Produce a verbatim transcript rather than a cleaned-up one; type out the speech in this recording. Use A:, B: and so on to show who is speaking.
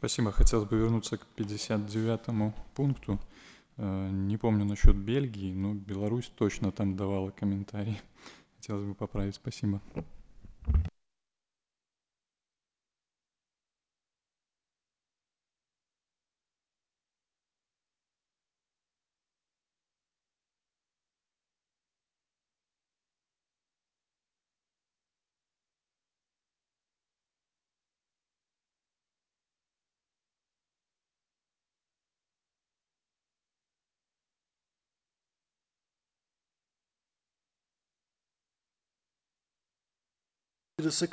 A: Спасибо. Хотелось бы вернуться к пятьдесят девятому пункту. Э, не помню насчет Бельгии, но Беларусь точно там давала комментарий. Хотелось бы поправить. Спасибо.
B: Desse